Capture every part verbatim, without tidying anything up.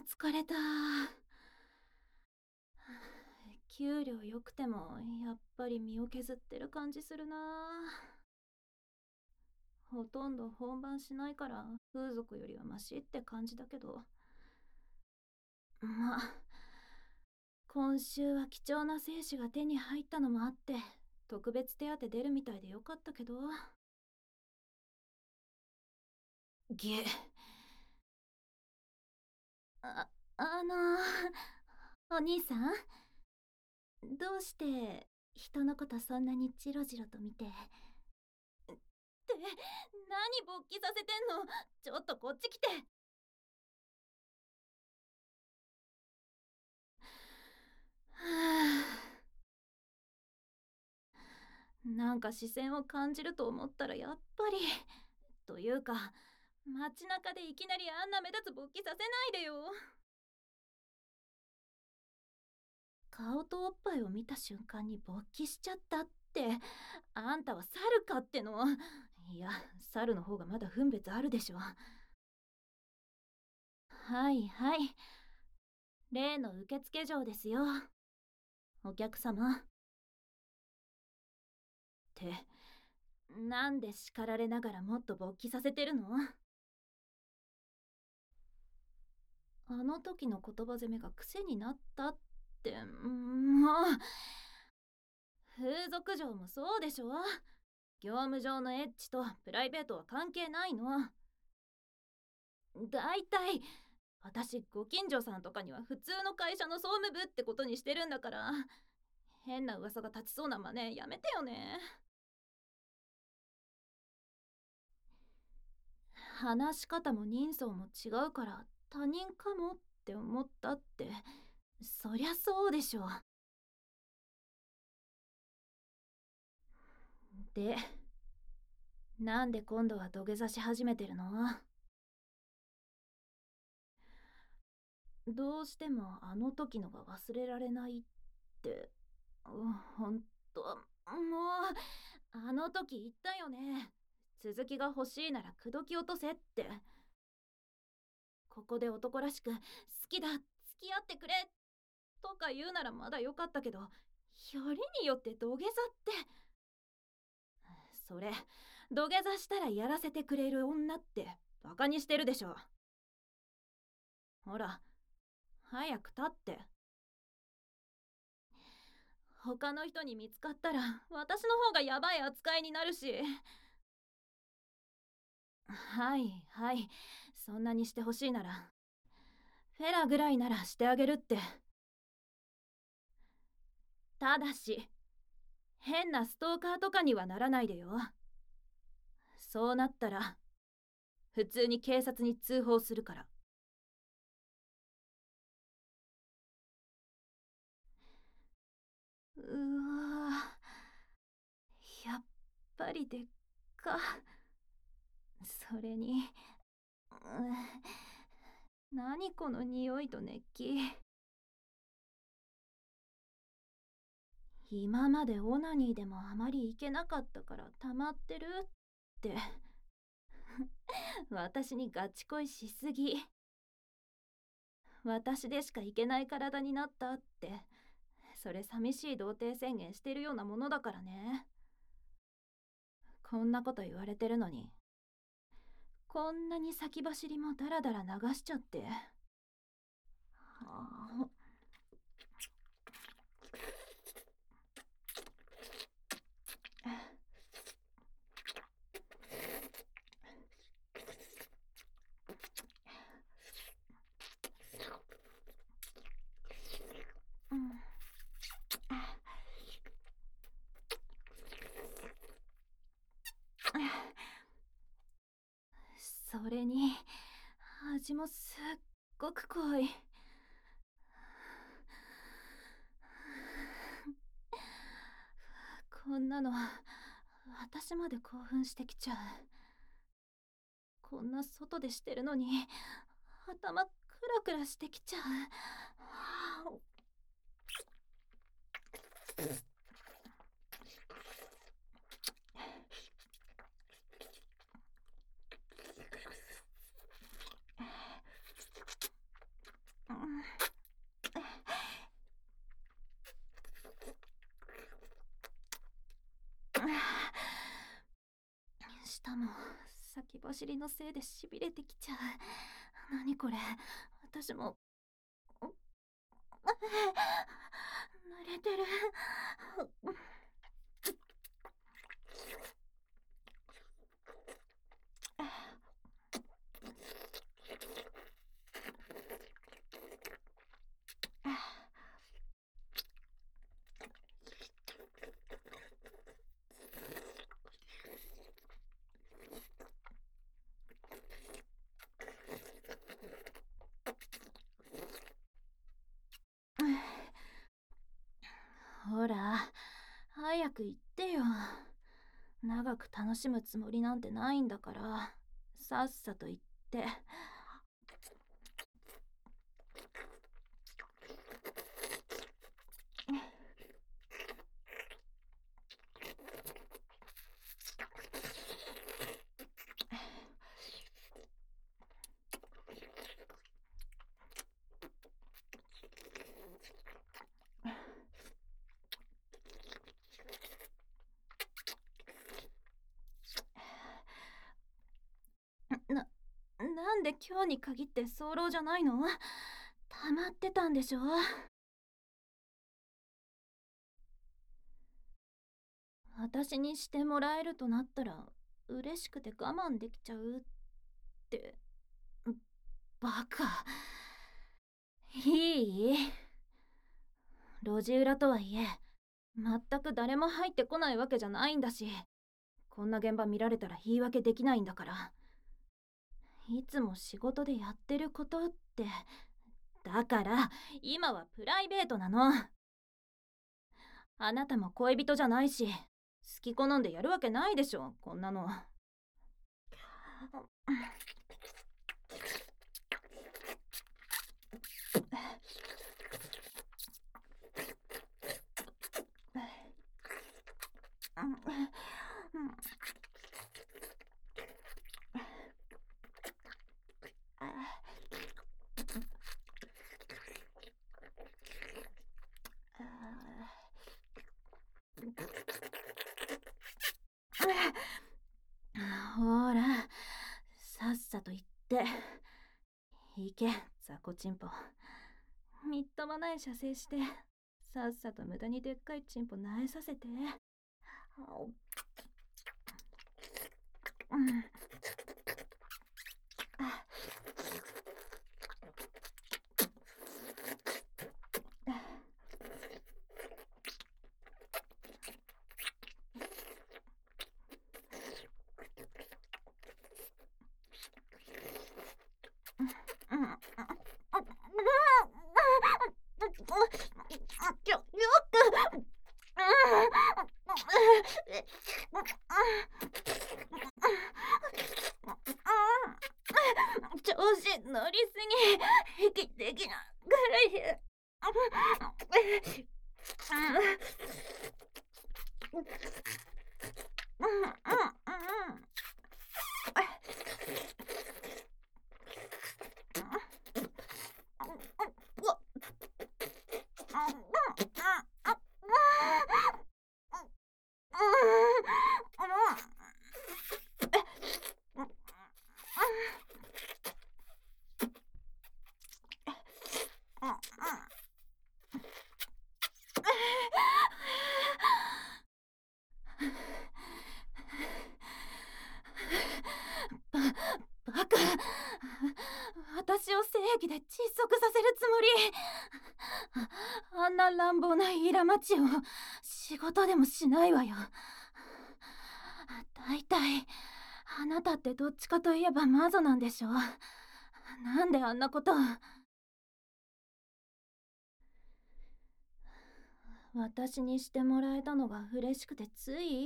疲れた。給料良くてもやっぱり身を削ってる感じするな。ほとんど本番しないから風俗よりはマシって感じだけど、まあ今週は貴重な精子が手に入ったのもあって特別手当出るみたいでよかったけど。げああのお兄さん、どうして人のことそんなにジロジロと見て。って何勃起させてんの。ちょっとこっち来て。はあ、なんか視線を感じると思ったらやっぱり。というか街中でいきなりあんな目立つ勃起させないでよ。顔とおっぱいを見た瞬間に勃起しちゃったって、あんたは猿かっての。いや、猿の方がまだ分別あるでしょ。はいはい、例の受付嬢ですよ。お客様ってなんで叱られながらもっと勃起させてるの。あの時の言葉攻めが癖になったって。もう風俗嬢もそうでしょ。業務上のエッチとプライベートは関係ないの。だいたい私ご近所さんとかには普通の会社の総務部ってことにしてるんだから、変な噂が立ちそうな真似やめてよね。話し方も人相も違うから他人かもって思ったって、そりゃそうでしょ。で、なんで今度は土下座し始めてるの。どうしてもあの時のが忘れられないって。うん、ほんともうあの時言ったよね。続きが欲しいなら口説き落とせって。ここで男らしく好きだ付き合ってくれとか言うならまだよかったけど、よりによって土下座って。それ土下座したらやらせてくれる女ってバカにしてるでしょ。ほら早く立って。他の人に見つかったら私の方がヤバい扱いになるし。はいはい、そんなにしてほしいならフェラぐらいならしてあげるって。ただし変なストーカーとかにはならないでよ。そうなったら普通に警察に通報するから。うわ、やっぱりでっか。それに、うん、何この匂いと熱気。今までオナニーでもあまりいけなかったから溜まってるって私にガチ恋しすぎ。私でしかいけない体になったって、それ寂しい童貞宣言してるようなものだからね。こんなこと言われてるのにこんなに先走りもダラダラ流しちゃって。はあ、うん、それに味もすっごく濃い。こんなの私まで興奮してきちゃう。こんな外でしてるのに頭クラクラしてきちゃう。 舌も先走りのせいでしびれてきちゃう。何これ、私も濡れてる。ほら、早く行ってよ。長く楽しむつもりなんてないんだから、さっさと行って。な、なんで今日に限って早漏じゃないの？溜まってたんでしょ？私にしてもらえるとなったら嬉しくて我慢できちゃうって。バカ。いい？路地裏とはいえ全く誰も入ってこないわけじゃないんだし、こんな現場見られたら言い訳できないんだから。いつも仕事でやってることって。だから今はプライベートなの。あなたも恋人じゃないし、好き好んでやるわけないでしょ、こんなの。ほら、さっさと行って。行け、雑魚チンポ。みっともない射精して、さっさと無駄にでっかいチンポ萎えさせて。うん。ちょ、よく。調子乗りすぎ。息できなくらい。バカ。私を精液で窒息させるつもり？あんな乱暴なイラマチを仕事でもしないわよ。だいたいあなたってどっちかといえばマゾなんでしょ？なんであんなことを。私にしてもらえたのが嬉しくてつい。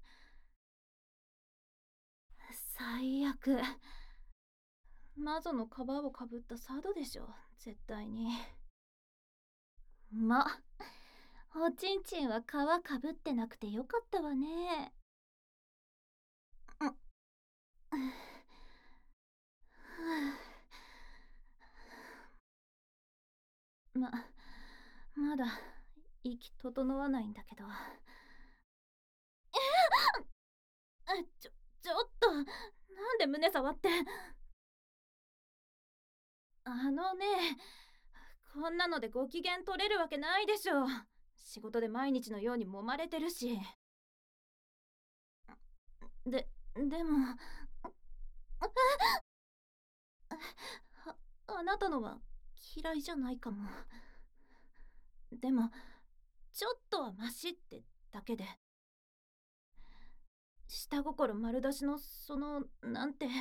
最悪。マゾの皮をかぶった佐渡でしょ、絶対に。ま、おちんちんは皮かぶってなくてよかったわね。ま、まだ息整わないんだけど。 なんで胸触って。あのね、こんなのでご機嫌取れるわけないでしょ。仕事で毎日のように揉まれてるし。で、でも、あ、あなたのは嫌いじゃないかも。でも、ちょっとはマシってだけで。下心丸出しのその、なんて、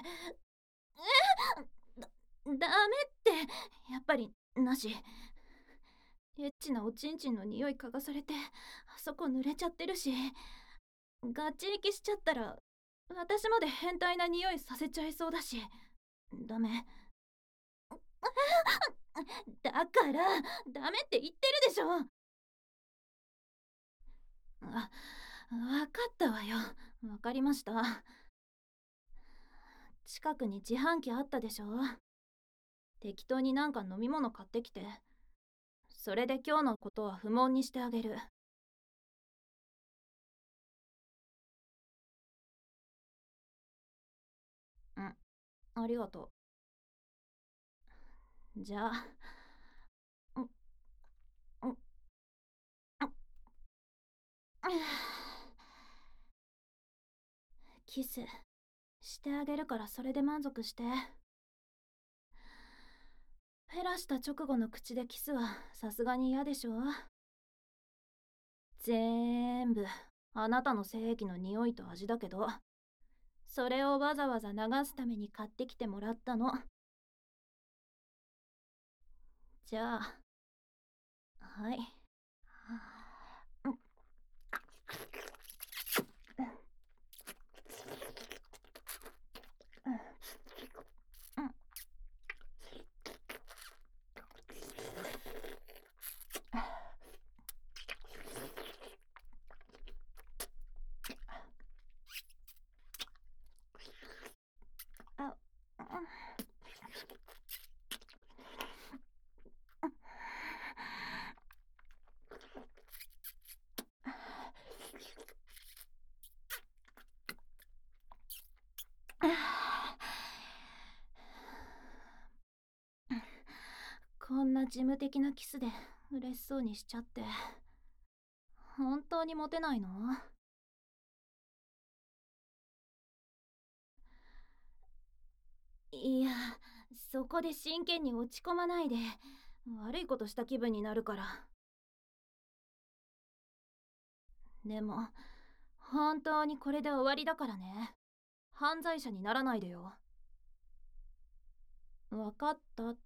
だ、ダメって、やっぱりなし。エッチなおちんちんの匂い嗅がされて、あそこ濡れちゃってるし、ガチ息しちゃったら私まで変態な匂いさせちゃいそうだし、ダメ。だからダメって言ってるでしょ。あ、わかったわよ。わかりました。近くに自販機あったでしょ。適当になんか飲み物買ってきて、それで今日のことは不問にしてあげる。うん、ありがとう。じゃあ、うん、うん、うん、キスしてあげるからそれで満足して。フェラした直後の口でキスはさすがに嫌でしょ。ぜーんぶあなたの精液の匂いと味だけど、それをわざわざ流すために買ってきてもらったの。じゃあ、はい。あ、こんな事務的なキスで嬉しそうにしちゃって、本当にモテないの？いや、そこで真剣に落ち込まないで。悪いことした気分になるから。でも、本当にこれで終わりだからね。犯罪者にならないでよ。わかったって、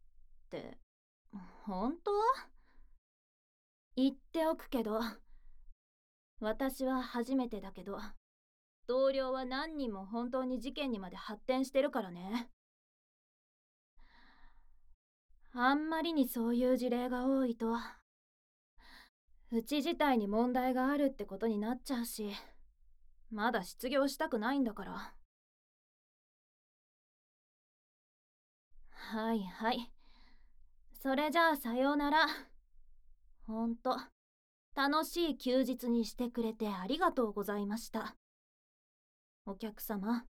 本当？言っておくけど、私は初めてだけど、同僚は何人も本当に事件にまで発展してるからね。あんまりにそういう事例が多いと、うち自体に問題があるってことになっちゃうし、まだ失業したくないんだから。はいはい。それじゃあさようなら。ほんと、楽しい休日にしてくれてありがとうございました。お客様。